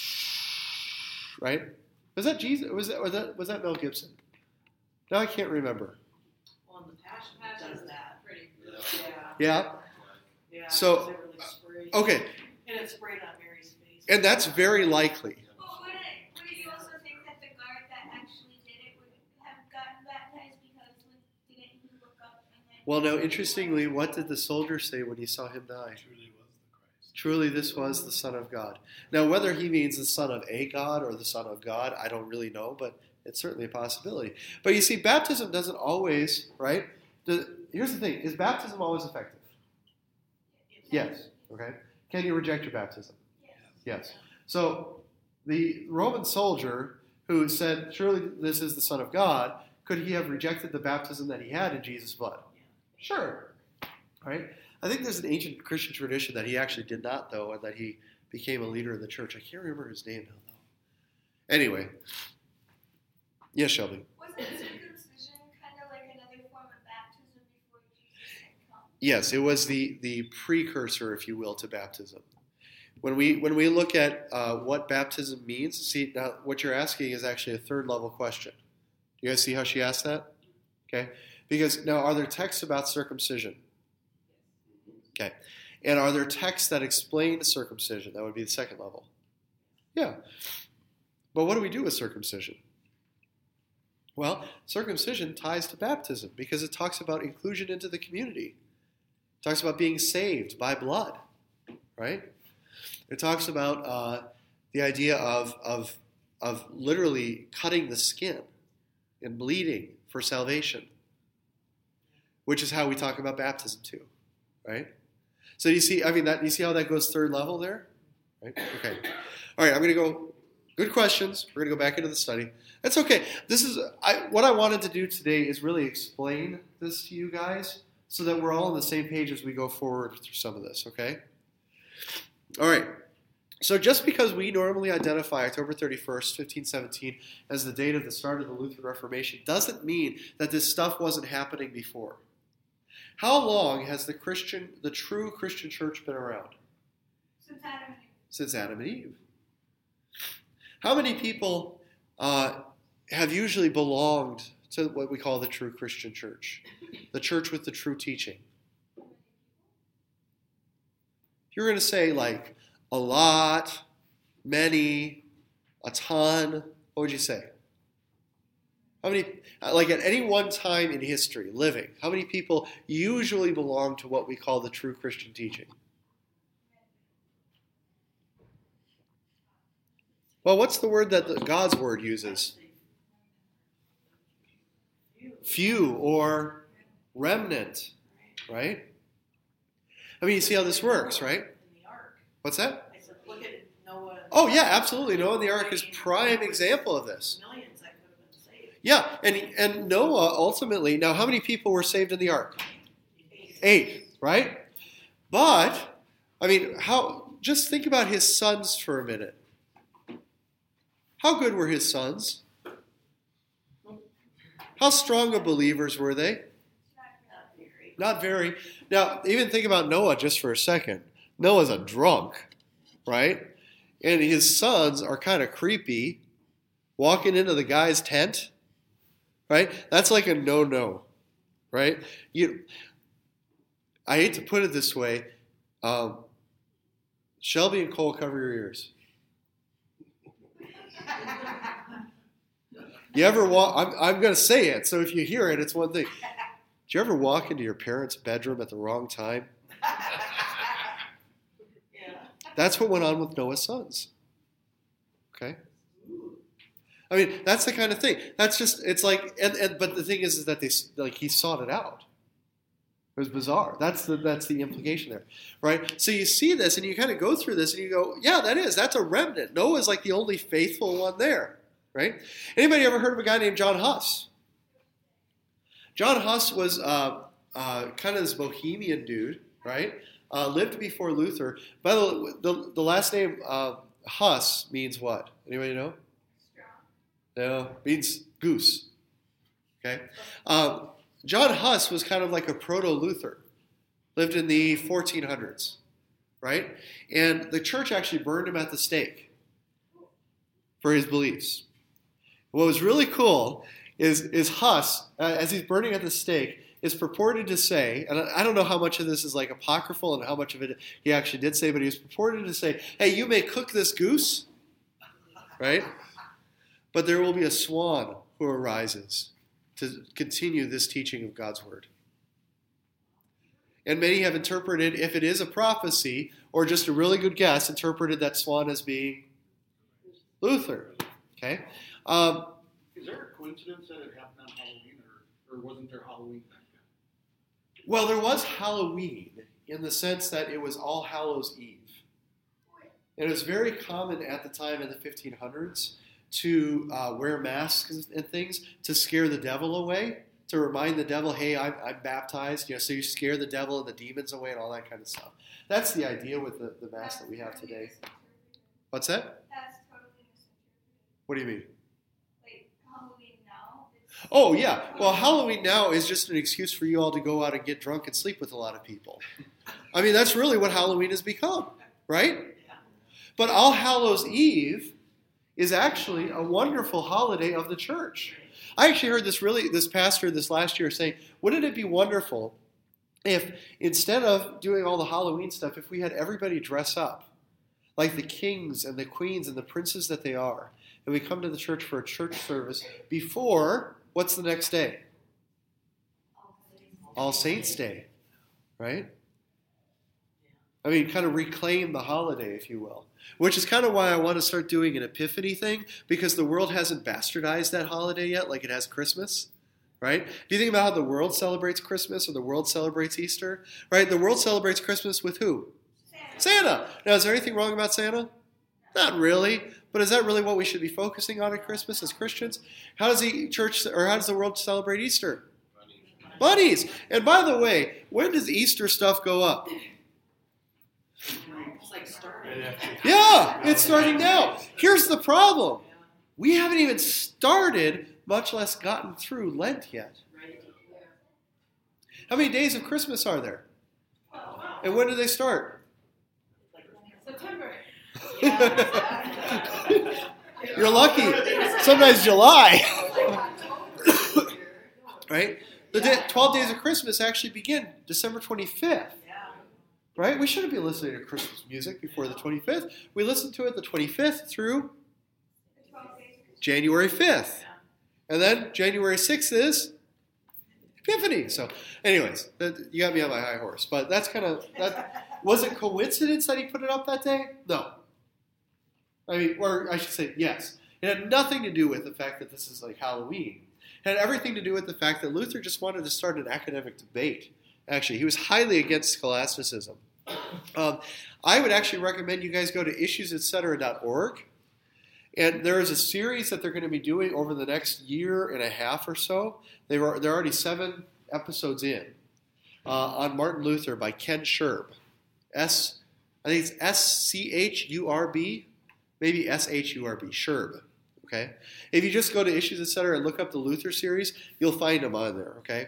right? Was that Jesus? Was that Mel Gibson? No, I can't remember. Well, in the Passion does that. Pretty. Yeah. Yeah. So, they really sprayed. Okay, And it sprayed on Mary's face. and that's very likely. But wouldn't you also think that the guard that actually did it would have gotten baptized because didn't he look up and then... Well, now, interestingly, what did the soldier say when he saw him die? Truly was the Christ. Truly, this was the Son of God. Now, whether he means the Son of a God or the Son of God, I don't really know, but it's certainly a possibility. But you see, baptism doesn't always, right? Here's the thing. Is baptism always effective? Yes. Okay. Can you reject your baptism? Yes. So, the Roman soldier who said, surely this is the Son of God, could he have rejected the baptism that he had in Jesus' blood? Sure. Right? I think there's an ancient Christian tradition that he actually did not, though, and that he became a leader in the church. I can't remember his name now, though. Anyway. Yes, Shelby. Wasn't circumcision kind of like another form of baptism before Jesus had come? Yes, it was the precursor, if you will, to baptism. When we look at what baptism means, see, now what you're asking is actually a third level question. Do you guys see how she asked that? Okay. Because now, are there texts about circumcision? Okay. And are there texts that explain circumcision? That would be the second level. Yeah. But what do we do with circumcision? Well, circumcision ties to baptism because it talks about inclusion into the community. It talks about being saved by blood, right? It talks about the idea of literally cutting the skin and bleeding for salvation, which is how we talk about baptism too, right? So you see, you see how that goes third level there, right? Okay. All right, I'm going to go Good questions. We're going to go back into the study. That's okay. What I wanted to do today is really explain this to you guys so that we're all on the same page as we go forward through some of this, okay? All right. So just because we normally identify October 31st, 1517 as the date of the start of the Lutheran Reformation doesn't mean that this stuff wasn't happening before. How long has the true Christian church been around? Since Adam and Eve. Since Adam and Eve. How many people have usually belonged to what we call the true Christian church? The church with the true teaching. You're going to say like a lot, many, a ton. What would you say? How many, like at any one time in history, living, how many people usually belong to what we call the true Christian teaching? Well, what's the word that God's word uses? Few or remnant, right? I mean, you see how this works, right? What's that? I said, look at Noah. Oh, yeah, absolutely. Noah and the ark is prime example of this. Millions that could have been saved. Yeah, and Noah ultimately, now how many people were saved in the ark? 8, right? But, I mean, just think about his sons for a minute. How good were his sons? How strong of believers were they? Not very. Not very. Now, even think about Noah just for a second. Noah's a drunk, right? And his sons are kind of creepy, walking into the guy's tent, right? That's like a no-no, right? I hate to put it this way. Shelby and Cole, cover your ears. You ever walk? I'm going to say it, so if you hear it, it's one thing. Did you ever walk into your parents' bedroom at the wrong time? Yeah. That's what went on with Noah's sons. Okay? I mean, that's the kind of thing. That's just, it's like, but the thing is that he sought it out. It was bizarre. That's the implication there, right? So you see this, and you kind of go through this, and you go, yeah, that's a remnant. Noah's like the only faithful one there, right? Anybody ever heard of a guy named John Huss? John Huss was kind of this bohemian dude, right? Lived before Luther. By the way, the last name Huss means what? Anybody know? No, means goose. Okay. John Huss was kind of like a proto-Luther. Lived in the 1400s, right? And the church actually burned him at the stake for his beliefs. What was really cool is Huss, as he's burning at the stake, is purported to say, and I don't know how much of this is like apocryphal and how much of it he actually did say, but he was purported to say, hey, you may cook this goose, right? But there will be a swan who arises to continue this teaching of God's word. And many have interpreted, if it is a prophecy or just a really good guess, interpreted that swan as being Luther. Okay? Is there a coincidence that it happened on Halloween, or wasn't there Halloween back then? Well, there was Halloween in the sense that it was All Hallows Eve. And it was very common at the time in the 1500s to wear masks and things to scare the devil away, to remind the devil, hey, I'm baptized, so you scare the devil and the demons away and all that kind of stuff. That's the idea with the mask that we have today. What's that? That's totally misinterpreted. What do you mean? Like, Halloween now? Oh, yeah. Well, Halloween now is just an excuse for you all to go out and get drunk and sleep with a lot of people. I mean, that's really what Halloween has become, right? But All Hallows Eve is actually a wonderful holiday of the church. I actually heard this pastor this last year saying, wouldn't it be wonderful if instead of doing all the Halloween stuff, if we had everybody dress up like the kings and the queens and the princes that they are, and we come to the church for a church service before, what's the next day? All Saints Day, right? I mean, kind of reclaim the holiday, if you will. Which is kind of why I want to start doing an Epiphany thing, because the world hasn't bastardized that holiday yet like it has Christmas, right? Do you think about how the world celebrates Christmas or the world celebrates Easter, right? The world celebrates Christmas with who? Santa. Now, is there anything wrong about Santa? Not really. But is that really what we should be focusing on at Christmas as Christians? How does the world celebrate Easter? Bunnies. And by the way, when does Easter stuff go up? It's like starting. Yeah, it's starting now. Here's the problem. We haven't even started, much less gotten through Lent yet. Right? How many days of Christmas are there? And when do they start? September. You're lucky. Sometimes July. Right? The 12 days of Christmas actually begin December 25th. Right? We shouldn't be listening to Christmas music before the 25th. We listen to it the 25th through January 5th. And then January 6th is Epiphany. So, anyways, you got me on my high horse. But that's kind of, was it coincidence that he put it up that day? No. I mean, or I should say, yes. It had nothing to do with the fact that this is like Halloween. It had everything to do with the fact that Luther just wanted to start an academic debate. Actually, he was highly against scholasticism. I would actually recommend you guys go to issuesetc.org. And there is a series that they're going to be doing over the next year and a half or so. They're already 7 episodes in on Martin Luther by Ken Scherb. I think it's S-C-H-U-R-B, maybe S-H-U-R-B, Scherb. Okay? If you just go to Issues Etc. and look up the Luther series, you'll find them on there. Okay?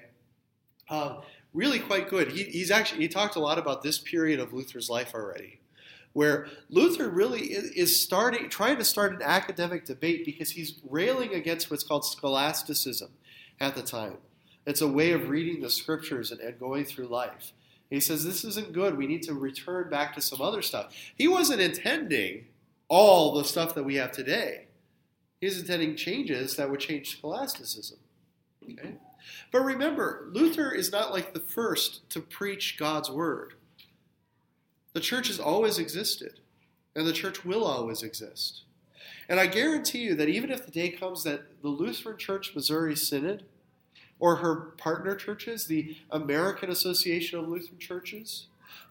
Really quite good. He talked a lot about this period of Luther's life already, where Luther really is trying to start an academic debate because he's railing against what's called scholasticism at the time. It's a way of reading the scriptures and going through life. He says this isn't good. We need to return back to some other stuff. He wasn't intending all the stuff that we have today. He was intending changes that would change scholasticism. Okay? But remember, Luther is not like the first to preach God's word. The church has always existed, and the church will always exist. And I guarantee you that even if the day comes that the Lutheran Church Missouri Synod or her partner churches, the American Association of Lutheran Churches,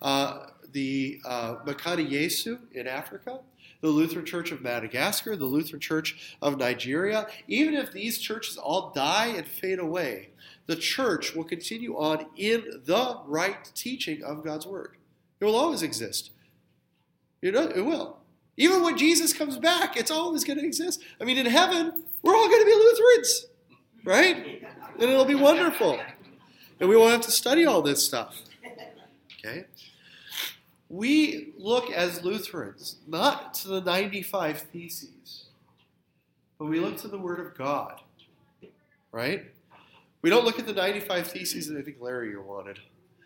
the Makani Yesu in Africa, the Lutheran Church of Madagascar, the Lutheran Church of Nigeria, even if these churches all die and fade away, the church will continue on in the right teaching of God's Word. It will always exist. It will. Even when Jesus comes back, it's always going to exist. I mean, in heaven, we're all going to be Lutherans, right? And it'll be wonderful. And we won't have to study all this stuff. Okay? We look as Lutherans, not to the 95 Theses, but we look to the Word of God, right? We don't look at the 95 Theses that I think Larry wanted.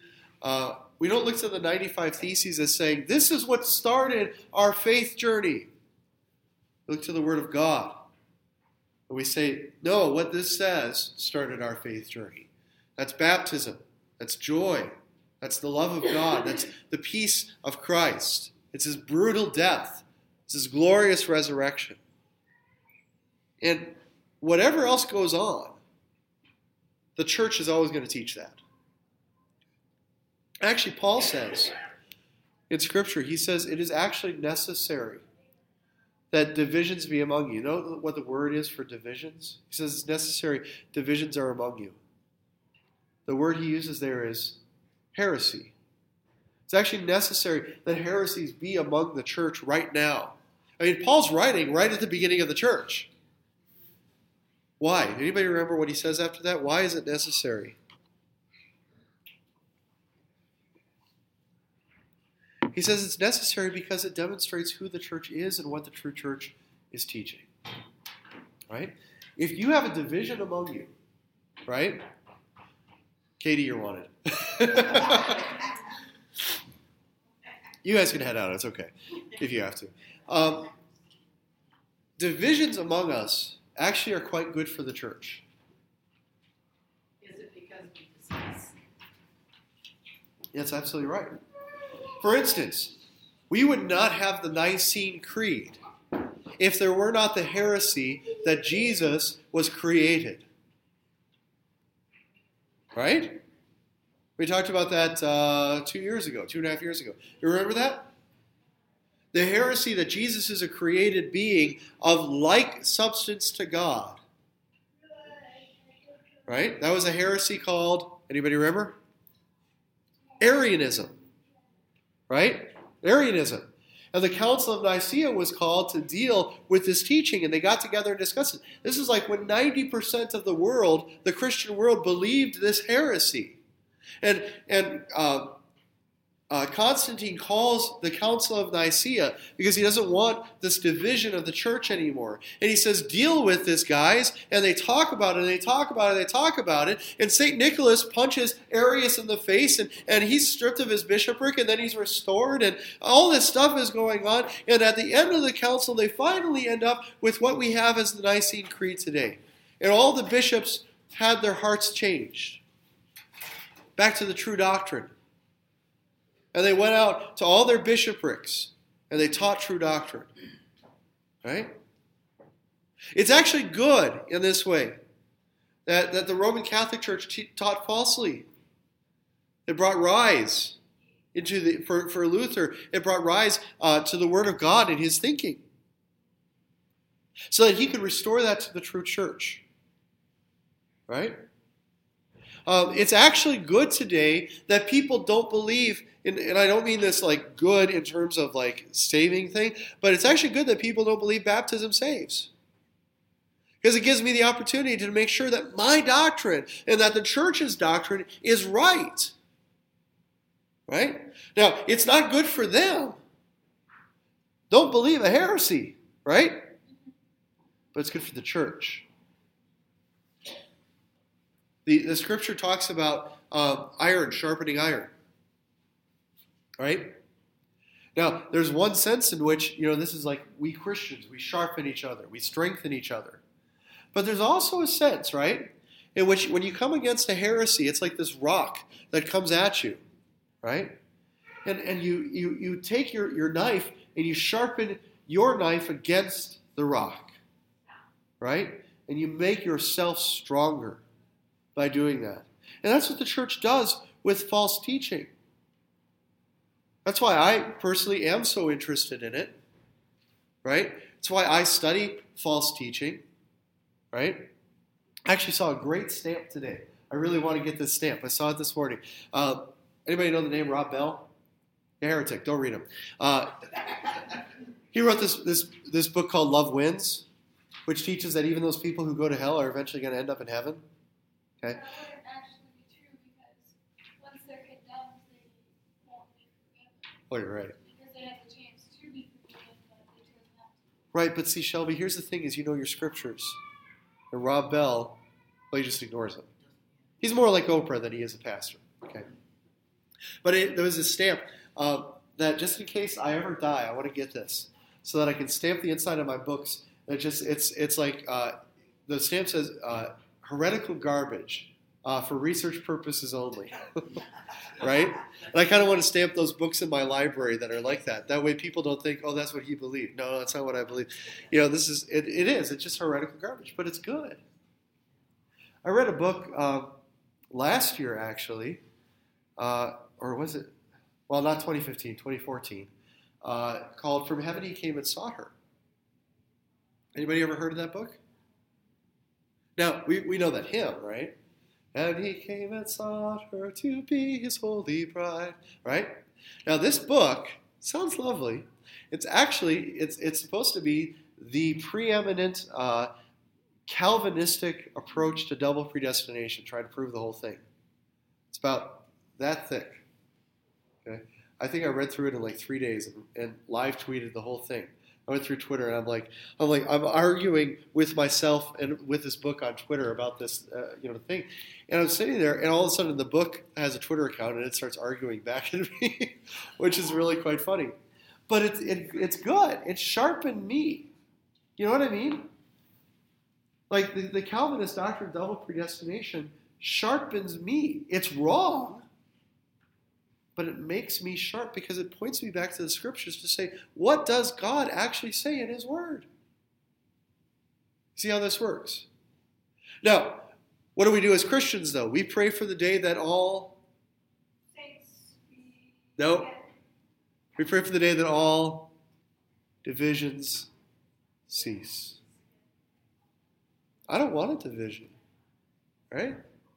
We don't look to the 95 Theses as saying, this is what started our faith journey. We look to the Word of God. And we say, no, what this says started our faith journey. That's baptism. That's joy. That's the love of God. That's the peace of Christ. It's His brutal death. It's His glorious resurrection. And whatever else goes on, the church is always going to teach that. Actually, Paul says in Scripture, he says it is actually necessary that divisions be among you. You know what the word is for divisions? He says it's necessary divisions are among you. The word he uses there is heresy. It's actually necessary that heresies be among the church right now. I mean, Paul's writing right at the beginning of the church. Why? Anybody remember what he says after that? Why is it necessary? He says it's necessary because it demonstrates who the church is and what the true church is teaching. Right? If you have a division among you, right? Katie, you're wanted. You guys can head out. It's okay if you have to. Divisions among us actually are quite good for the church. Is it because we discuss? That's absolutely right. For instance, we would not have the Nicene Creed if there were not the heresy that Jesus was created. Right? We talked about that 2 years ago, 2.5 years ago. You remember that? The heresy that Jesus is a created being of like substance to God. Right? That was a heresy called, anybody remember? Arianism. Right? Arianism. And the Council of Nicaea was called to deal with this teaching, and they got together and discussed it. This is like when 90% of the world, the Christian world, believed this heresy. And Constantine calls the Council of Nicaea because he doesn't want this division of the church anymore. And he says, deal with this, guys. And they talk about it, and they talk about it, and they talk about it. And St. Nicholas punches Arius in the face, and he's stripped of his bishopric, and then he's restored. And all this stuff is going on. And at the end of the council, they finally end up with what we have as the Nicene Creed today. And all the bishops had their hearts changed back to the true doctrine. And they went out to all their bishoprics, and they taught true doctrine. Right? It's actually good in this way that the Roman Catholic Church taught falsely. It brought rise into for Luther. It brought rise to the Word of God in his thinking, so that he could restore that to the true church. Right? It's actually good today that people don't believe, and I don't mean this like good in terms of like saving thing, but it's actually good that people don't believe baptism saves. Because it gives me the opportunity to make sure that my doctrine and that the church's doctrine is right. Right? Now, it's not good for them. Don't believe a heresy, right? But it's good for the church. The scripture talks about iron sharpening iron. Right? Now, there's one sense in which, this is like we Christians, we sharpen each other, we strengthen each other. But there's also a sense, right, in which when you come against a heresy, it's like this rock that comes at you, right? And you take your knife and you sharpen your knife against the rock, right? And you make yourself stronger by doing that. And that's what the church does with false teaching. That's why I personally am so interested in it, right? That's why I study false teaching, right? I actually saw a great stamp today. I really want to get this stamp. I saw it this morning. Anybody know the name Rob Bell? A heretic. Don't read him. He wrote this book called Love Wins, which teaches that even those people who go to hell are eventually going to end up in heaven. Okay. That wouldn't actually be true because once they're condemned, they won't be forgiven. Oh, you're right. Because they have the chance to be forgiven, but they chose not to. Right, but see, Shelby, here's the thing is you know your scriptures. And Rob Bell, well, he just ignores them. He's more like Oprah than he is a pastor. Okay. But there was a stamp that just in case I ever die, I want to get this so that I can stamp the inside of my books. It's like the stamp says heretical garbage for research purposes only. Right? And I kind of want to stamp those books in my library that are like that. That way people don't think, oh, that's what he believed. No, that's not what I believe. This is, it is. It's just heretical garbage, but it's good. I read a book last year, actually, or was it? Well, not 2015, 2014, called From Heaven He Came and Sought Her. Anybody ever heard of that book? Now, we know that hymn, right? And he came and sought her to be his holy bride, right? Now, this book sounds lovely. It's actually, it's supposed to be the preeminent Calvinistic approach to double predestination, trying to prove the whole thing. It's about that thick. Okay, I think I read through it in like 3 days and live tweeted the whole thing. I went through Twitter and I'm arguing with myself and with this book on Twitter about this, thing. And I'm sitting there, and all of a sudden the book has a Twitter account and it starts arguing back at me, which is really quite funny. But it's good. It sharpened me. You know what I mean? Like the Calvinist doctrine of double predestination sharpens me. It's wrong. But it makes me sharp because it points me back to the scriptures to say, what does God actually say in his word? See how this works? Now, what do we do as Christians, though? We pray for the day that all... Saints be No. together. We pray for the day that all divisions cease. I don't want a division, right?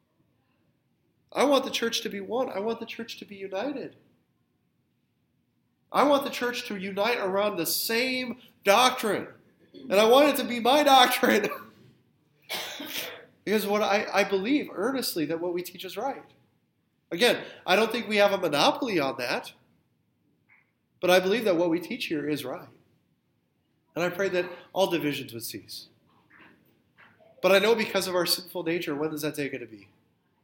I want the church to be one. I want the church to be united. I want the church to unite around the same doctrine. And I want it to be my doctrine. Because what I believe earnestly that what we teach is right. Again, I don't think we have a monopoly on that. But I believe that what we teach here is right. And I pray that all divisions would cease. But I know because of our sinful nature, when is that day going to be?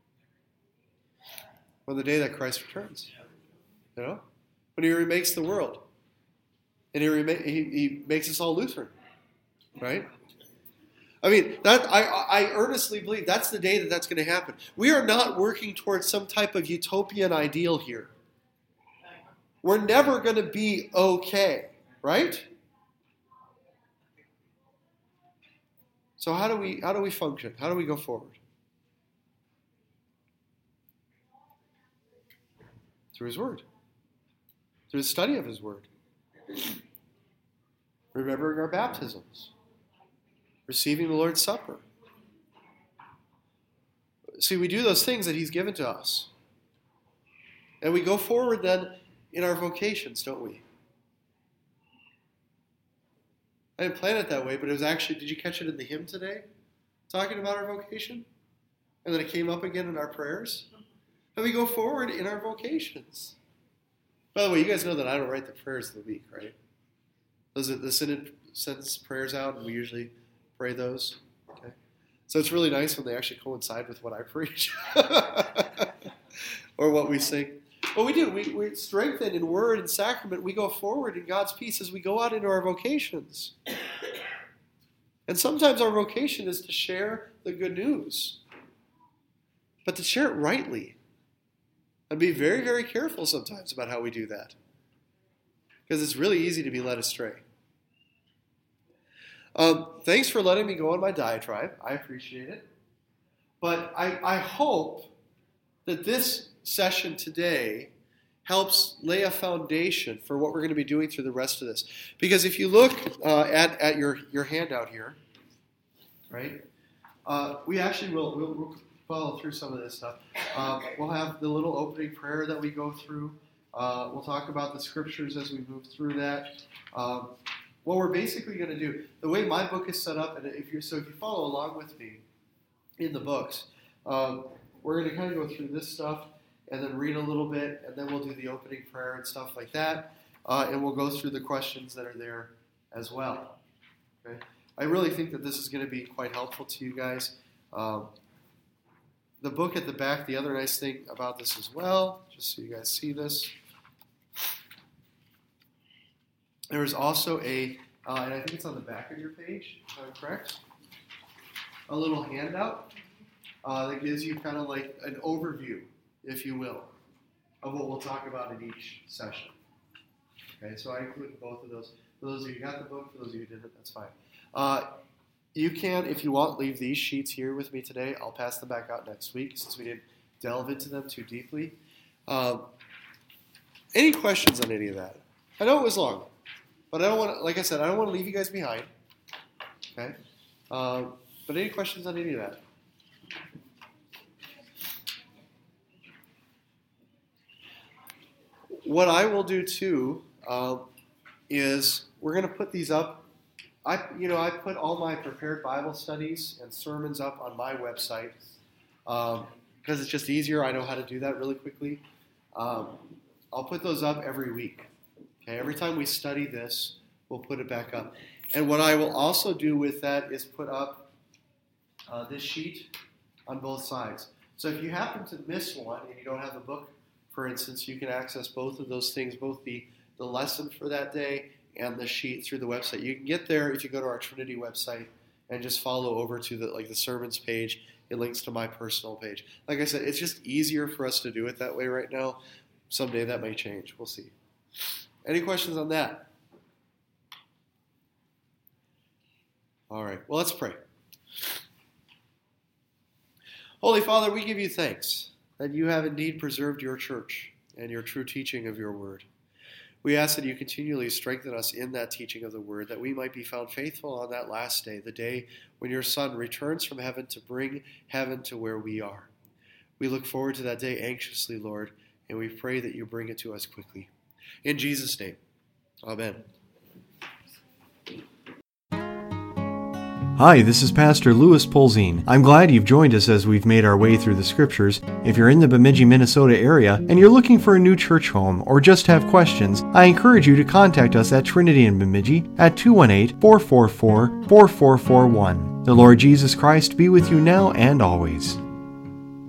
On the day that Christ returns. You know? When he remakes the world. And he makes us all Lutheran. Right? I mean, I earnestly believe that's the day that that's going to happen. We are not working towards some type of utopian ideal here. We're never going to be okay. Right? So how do we function? How do we go forward? Through his word. Through the study of his word. Remembering our baptisms. Receiving the Lord's Supper. See, we do those things that he's given to us. And we go forward then in our vocations, don't we? I didn't plan it that way, but it was actually, did you catch it in the hymn today? Talking about our vocation? And then it came up again in our prayers? And we go forward in our vocations. By the way, you guys know that I don't write the prayers of the week, right? Those are the synod sends prayers out, and we usually pray those. Okay, so it's really nice when they actually coincide with what I preach or what we sing. But we do. We strengthen in word and sacrament. We go forward in God's peace as we go out into our vocations. And sometimes our vocation is to share the good news, but to share it rightly. And be very, very careful sometimes about how we do that. Because it's really easy to be led astray. Thanks for letting me go on my diatribe. I appreciate it. But I hope that this session today helps lay a foundation for what we're going to be doing through the rest of this. Because if you look at your handout here, right, we actually will follow through some of this stuff. We'll have the little opening prayer that we go through. We'll talk about the scriptures as we move through that. What we're basically going to do, the way my book is set up, and if you follow along with me in the books, we're going to kind of go through this stuff and then read a little bit, and then we'll do the opening prayer and stuff like that, and we'll go through the questions that are there as well. Okay? I really think that this is going to be quite helpful to you guys. The book at the back, the other nice thing about this as well, just so you guys see this, there is also and I think it's on the back of your page, if I'm correct, a little handout that gives you kind of like an overview, if you will, of what we'll talk about in each session. Okay, so I included both of those. For those of you who got the book, for those of you who didn't, that's fine. You can, if you want, leave these sheets here with me today. I'll pass them back out next week since we didn't delve into them too deeply. Any questions on any of that? I know it was long, but I don't want to, like I said, I don't want to leave you guys behind. Okay? But any questions on any of that? What I will do too is we're going to put these up. I put all my prepared Bible studies and sermons up on my website because it's just easier. I know how to do that really quickly. I'll put those up every week. Okay, every time we study this, we'll put it back up. And what I will also do with that is put up this sheet on both sides. So if you happen to miss one and you don't have the book, for instance, you can access both of those things, both the lesson for that day and the sheet through the website. You can get there if you go to our Trinity website and just follow over to the sermons page. It links to my personal page. Like I said, it's just easier for us to do it that way right now. Someday that may change. We'll see. Any questions on that? All right. Well, let's pray. Holy Father, we give you thanks that you have indeed preserved your church and your true teaching of your word. We ask that you continually strengthen us in that teaching of the word, that we might be found faithful on that last day, the day when your Son returns from heaven to bring heaven to where we are. We look forward to that day anxiously, Lord, and we pray that you bring it to us quickly. In Jesus' name, amen. Hi, this is Pastor Louis Polzine. I'm glad you've joined us as we've made our way through the Scriptures. If you're in the Bemidji, Minnesota area and you're looking for a new church home or just have questions, I encourage you to contact us at Trinity in Bemidji at 218-444-4441. The Lord Jesus Christ be with you now and always.